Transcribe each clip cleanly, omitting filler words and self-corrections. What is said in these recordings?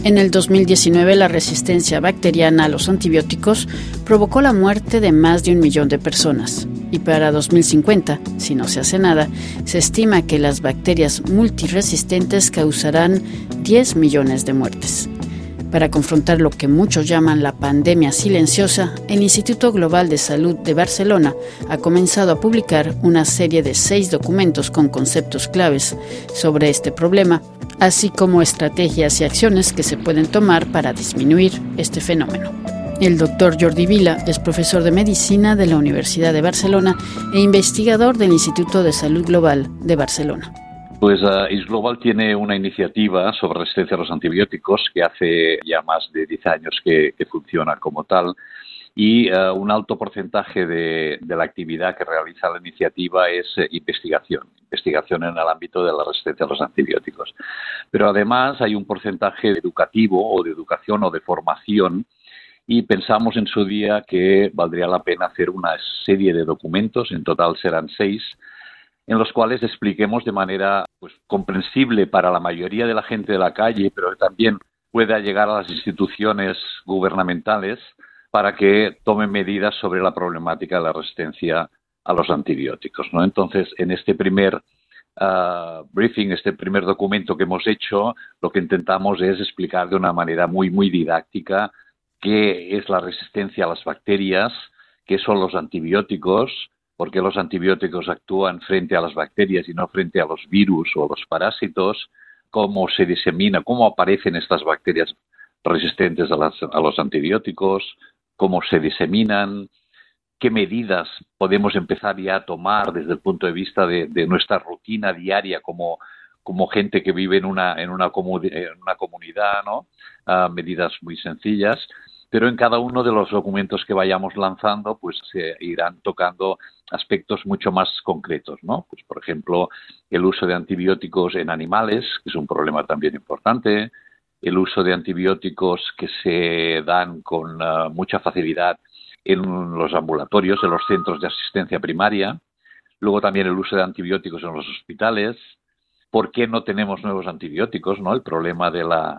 En el 2019, la resistencia bacteriana a los antibióticos provocó la muerte de más de 1 millón de personas. Y para 2050, si no se hace nada, se estima que las bacterias multiresistentes causarán 10 millones de muertes. Para confrontar lo que muchos llaman la pandemia silenciosa, el Instituto Global de Salud de Barcelona ha comenzado a publicar una serie de 6 documentos con conceptos claves sobre este problema, así como estrategias y acciones que se pueden tomar para disminuir este fenómeno. El doctor Jordi Vila es profesor de medicina de la Universidad de Barcelona e investigador del Instituto de Salud Global de Barcelona. Pues ISGlobal tiene una iniciativa sobre resistencia a los antibióticos que hace ya más de 10 años que funciona como tal, y un alto porcentaje de la actividad que realiza la iniciativa es investigación en el ámbito de la resistencia a los antibióticos. Pero además hay un porcentaje educativo o de educación o de formación, y pensamos en su día que valdría la pena hacer una serie de documentos, en total serán 6, en los cuales expliquemos de manera comprensible para la mayoría de la gente de la calle, pero que también pueda llegar a las instituciones gubernamentales para que tomen medidas sobre la problemática de la resistencia a los antibióticos, ¿no? Entonces, en este primer briefing, este primer documento que hemos hecho, lo que intentamos es explicar de una manera muy, muy didáctica qué es la resistencia a las bacterias, qué son los antibióticos, por qué los antibióticos actúan frente a las bacterias y no frente a los virus o a los parásitos, cómo se disemina, cómo aparecen estas bacterias resistentes a los antibióticos, cómo se diseminan, qué medidas podemos empezar ya a tomar desde el punto de vista de nuestra rutina diaria como gente que vive en una comunidad, ¿no? Medidas muy sencillas, pero en cada uno de los documentos que vayamos lanzando pues se irán tocando aspectos mucho más concretos, ¿no? Pues, por ejemplo, el uso de antibióticos en animales, que es un problema también importante, el uso de antibióticos que se dan con mucha facilidad en los ambulatorios, en los centros de asistencia primaria, luego también el uso de antibióticos en los hospitales, por qué no tenemos nuevos antibióticos, ¿no? El problema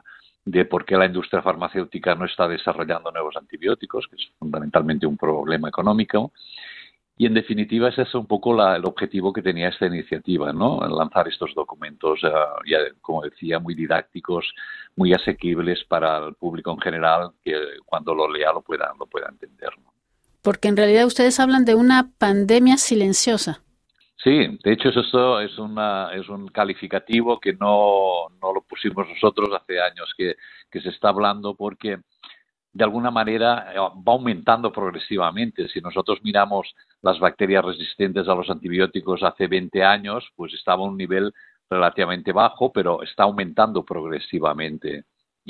de por qué la industria farmacéutica no está desarrollando nuevos antibióticos, que es fundamentalmente un problema económico. Y, en definitiva, ese es un poco el objetivo que tenía esta iniciativa, ¿no? Lanzar estos documentos, ya, como decía, muy didácticos, muy asequibles para el público en general, que cuando lo lea lo pueda entender, ¿no? Porque en realidad ustedes hablan de una pandemia silenciosa. Sí, de hecho esto es un calificativo que no lo pusimos nosotros hace años que se está hablando, porque de alguna manera va aumentando progresivamente. Si nosotros miramos las bacterias resistentes a los antibióticos hace 20 años, pues estaba a un nivel relativamente bajo, pero está aumentando progresivamente.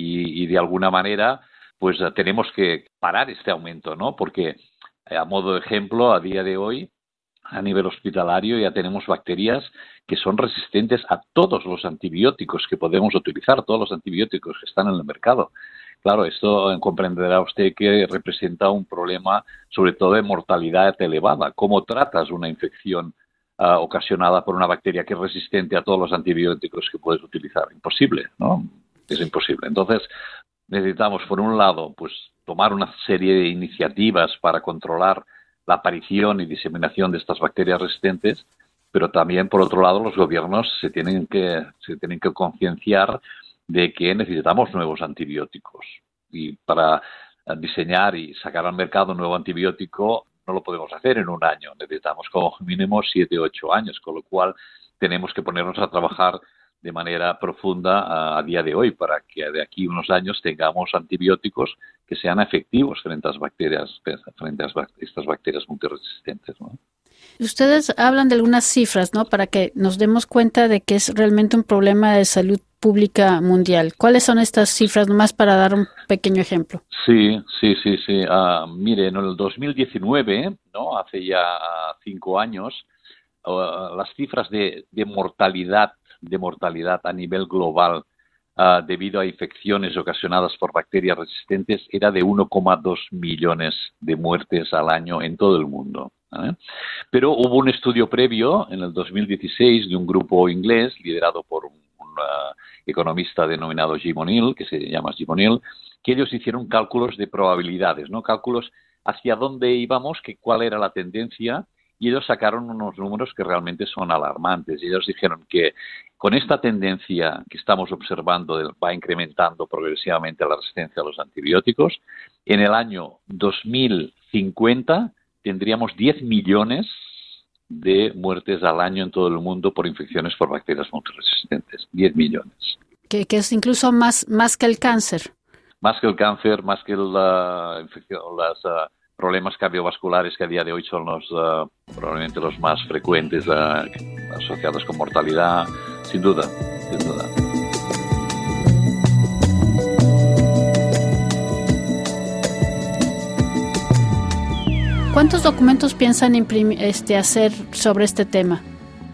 Y de alguna manera, pues tenemos que parar este aumento, ¿no? Porque, a modo de ejemplo, a día de hoy, a nivel hospitalario ya tenemos bacterias que son resistentes a todos los antibióticos que podemos utilizar, todos los antibióticos que están en el mercado. Claro, esto comprenderá usted que representa un problema sobre todo de mortalidad elevada. ¿Cómo tratas una infección ocasionada por una bacteria que es resistente a todos los antibióticos que puedes utilizar? Imposible, ¿no? Es imposible. Entonces, necesitamos, por un lado, pues tomar una serie de iniciativas para controlar la aparición y diseminación de estas bacterias resistentes, pero también, por otro lado, los gobiernos se tienen que concienciar de que necesitamos nuevos antibióticos. Y para diseñar y sacar al mercado un nuevo antibiótico no lo podemos hacer en un año. Necesitamos como mínimo 7 u 8 años, con lo cual tenemos que ponernos a trabajar de manera profunda a día de hoy para que de aquí a unos años tengamos antibióticos que sean efectivos frente a estas bacterias multiresistentes, ¿no? Ustedes hablan de algunas cifras, ¿no? Para que nos demos cuenta de que es realmente un problema de salud pública mundial. ¿Cuáles son estas cifras? Nomás para dar un pequeño ejemplo. Sí. Mire, en el 2019, ¿no? Hace ya 5 años, las cifras de mortalidad a nivel global debido a infecciones ocasionadas por bacterias resistentes era de 1,2 millones de muertes al año en todo el mundo. Pero hubo un estudio previo en el 2016 de un grupo inglés liderado por un economista denominado Jim O'Neill, que se llama Jim O'Neill, que ellos hicieron cálculos de probabilidades, ¿no? Cálculos hacia dónde íbamos, cuál era la tendencia, y ellos sacaron unos números que realmente son alarmantes. Y ellos dijeron que con esta tendencia que estamos observando, va incrementando progresivamente la resistencia a los antibióticos, en el año 2050 tendríamos 10 millones de muertes al año en todo el mundo por infecciones por bacterias multiresistentes. 10 millones. Que es incluso más que el cáncer. Más que el cáncer, más que la infección, los problemas cardiovasculares que a día de hoy son probablemente los más frecuentes asociados con mortalidad, sin duda, sin duda. ¿Cuántos documentos piensan hacer sobre este tema?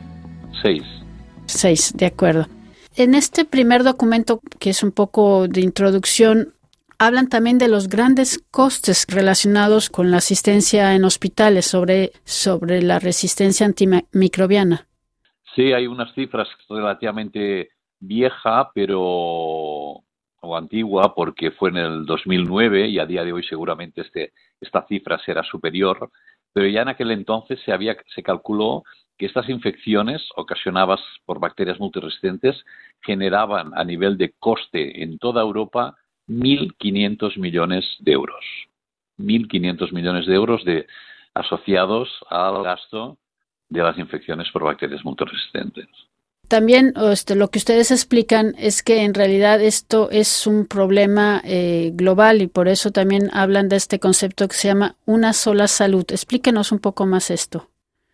6. 6, de acuerdo. En este primer documento, que es un poco de introducción, hablan también de los grandes costes relacionados con la asistencia en hospitales sobre la resistencia antimicrobiana. Sí, hay unas cifras relativamente vieja, o antigua, porque fue en el 2009 y a día de hoy seguramente esta cifra será superior, pero ya en aquel entonces se calculó que estas infecciones ocasionadas por bacterias multiresistentes generaban a nivel de coste en toda Europa 1.500 millones de euros. 1.500 millones de euros asociados al gasto de las infecciones por bacterias multiresistentes. También lo que ustedes explican es que en realidad esto es un problema global y por eso también hablan de este concepto que se llama una sola salud. Explíquenos un poco más esto.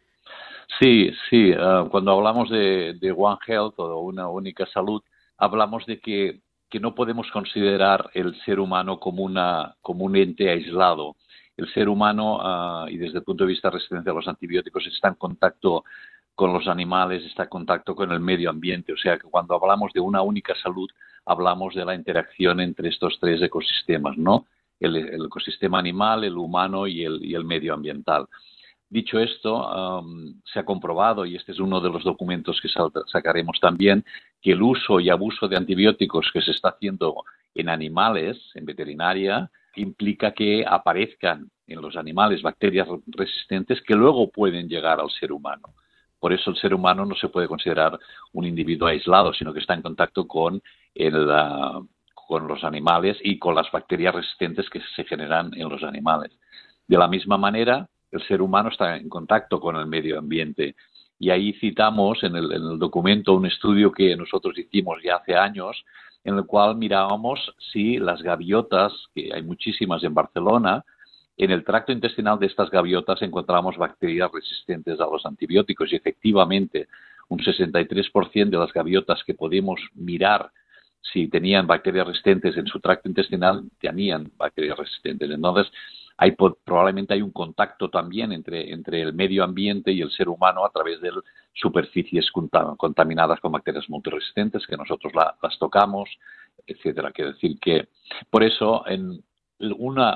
Sí. Cuando hablamos de One Health o una única salud, hablamos de que no podemos considerar el ser humano como un ente aislado. El ser humano, y desde el punto de vista de resistencia a los antibióticos, está en contacto con los animales, está en contacto con el medio ambiente. O sea que cuando hablamos de una única salud, hablamos de la interacción entre estos tres ecosistemas, ¿no? El ecosistema animal, el humano y el medioambiental. Dicho esto, se ha comprobado, y este es uno de los documentos que sacaremos también, que el uso y abuso de antibióticos que se está haciendo en animales, en veterinaria, implica que aparezcan en los animales bacterias resistentes que luego pueden llegar al ser humano. Por eso el ser humano no se puede considerar un individuo aislado, sino que está en contacto con los animales y con las bacterias resistentes que se generan en los animales. De la misma manera, el ser humano está en contacto con el medio ambiente. Y ahí citamos en el documento un estudio que nosotros hicimos ya hace años, en el cual mirábamos si las gaviotas, que hay muchísimas en Barcelona, en el tracto intestinal de estas gaviotas encontramos bacterias resistentes a los antibióticos y efectivamente un 63% de las gaviotas que podemos mirar si tenían bacterias resistentes en su tracto intestinal, tenían bacterias resistentes. Entonces, probablemente hay un contacto también entre el medio ambiente y el ser humano a través de superficies contaminadas con bacterias multiresistentes que nosotros las tocamos, etcétera. Quiero decir que, por eso, una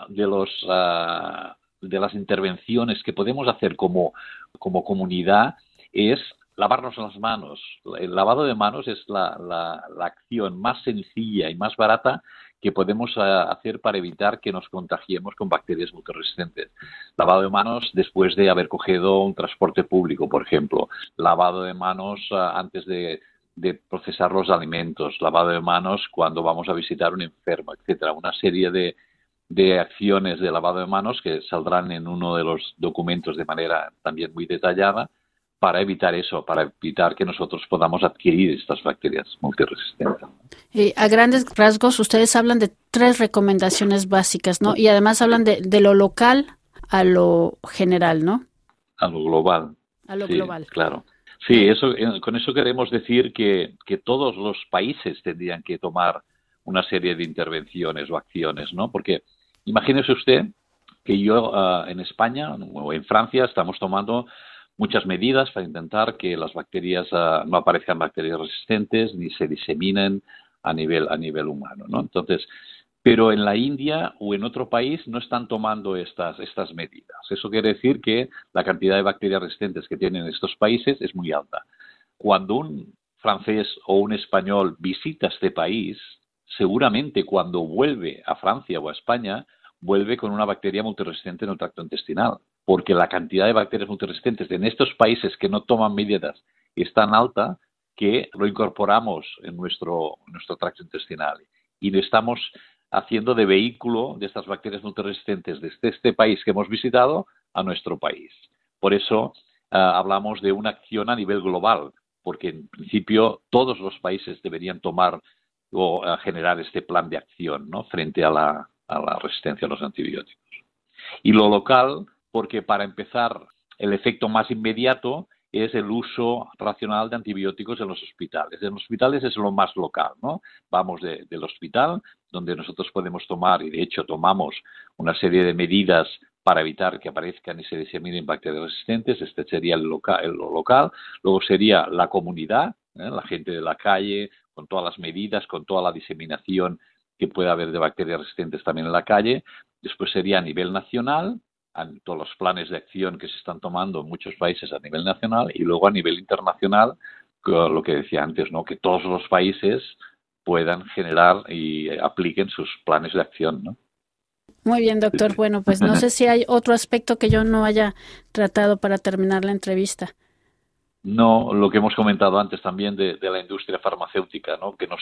de las intervenciones que podemos hacer como comunidad es lavarnos las manos. El lavado de manos es la acción más sencilla y más barata que podemos hacer para evitar que nos contagiemos con bacterias multiresistentes. Lavado de manos después de haber cogido un transporte público, por ejemplo. Lavado de manos antes de procesar los alimentos. Lavado de manos cuando vamos a visitar a un enfermo, etcétera. Una serie de acciones de lavado de manos que saldrán en uno de los documentos de manera también muy detallada para evitar eso, para evitar que nosotros podamos adquirir estas bacterias multiresistentes. A grandes rasgos, ustedes hablan de 3 recomendaciones básicas, ¿no? Y además hablan de lo local a lo general, ¿no? A lo global. A lo global. Claro. Sí, con eso queremos decir que todos los países tendrían que tomar una serie de intervenciones o acciones, ¿no? Porque imagínese usted que yo en España o en Francia estamos tomando muchas medidas para intentar que las bacterias no aparezcan bacterias resistentes ni se diseminen a nivel humano, ¿no? Entonces, pero en la India o en otro país no están tomando estas medidas. Eso quiere decir que la cantidad de bacterias resistentes que tienen estos países es muy alta. Cuando un francés o un español visita este país, seguramente cuando vuelve a Francia o a España, vuelve con una bacteria multiresistente en el tracto intestinal, porque la cantidad de bacterias multiresistentes en estos países que no toman medidas es tan alta que lo incorporamos en nuestro tracto intestinal y lo estamos haciendo de vehículo de estas bacterias multiresistentes desde este país que hemos visitado a nuestro país. Por eso hablamos de una acción a nivel global, porque en principio todos los países deberían tomar o generar este plan de acción, ¿no?, frente a la resistencia a los antibióticos. Y lo local, porque para empezar, el efecto más inmediato es el uso racional de antibióticos en los hospitales. En los hospitales es lo más local, ¿no? Vamos del hospital, donde nosotros podemos tomar, y de hecho tomamos una serie de medidas para evitar que aparezcan y se diseminen bacterias resistentes. Este sería lo local. Luego sería la comunidad, la gente de la calle, con todas las medidas, con toda la diseminación que pueda haber de bacterias resistentes también en la calle. Después sería a nivel nacional, todos los planes de acción que se están tomando en muchos países a nivel nacional, y luego a nivel internacional, lo que decía antes, ¿no?, que todos los países puedan generar y apliquen sus planes de acción, ¿no? Muy bien, doctor. Bueno, pues no sé si hay otro aspecto que yo no haya tratado para terminar la entrevista. No, lo que hemos comentado antes también de la industria farmacéutica, ¿no?, que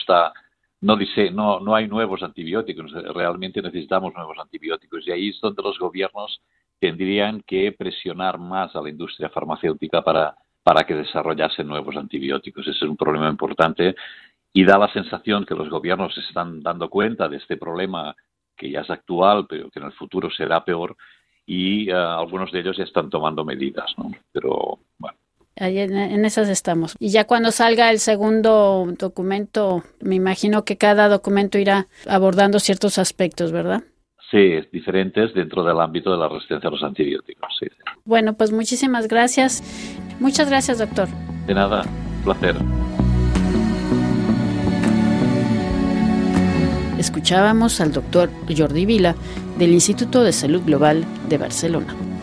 no hay nuevos antibióticos, realmente necesitamos nuevos antibióticos, y ahí es donde los gobiernos tendrían que presionar más a la industria farmacéutica para que desarrollase nuevos antibióticos. Ese es un problema importante y da la sensación que los gobiernos se están dando cuenta de este problema, que ya es actual, pero que en el futuro será peor, y algunos de ellos ya están tomando medidas, ¿no? Pero bueno. Ahí en esas estamos. Y ya cuando salga el segundo documento, me imagino que cada documento irá abordando ciertos aspectos, ¿verdad? Sí, diferentes dentro del ámbito de la resistencia a los antibióticos, sí. Bueno, pues muchísimas gracias. Muchas gracias, doctor. De nada, placer. Escuchábamos al doctor Jordi Vila del Instituto de Salud Global de Barcelona.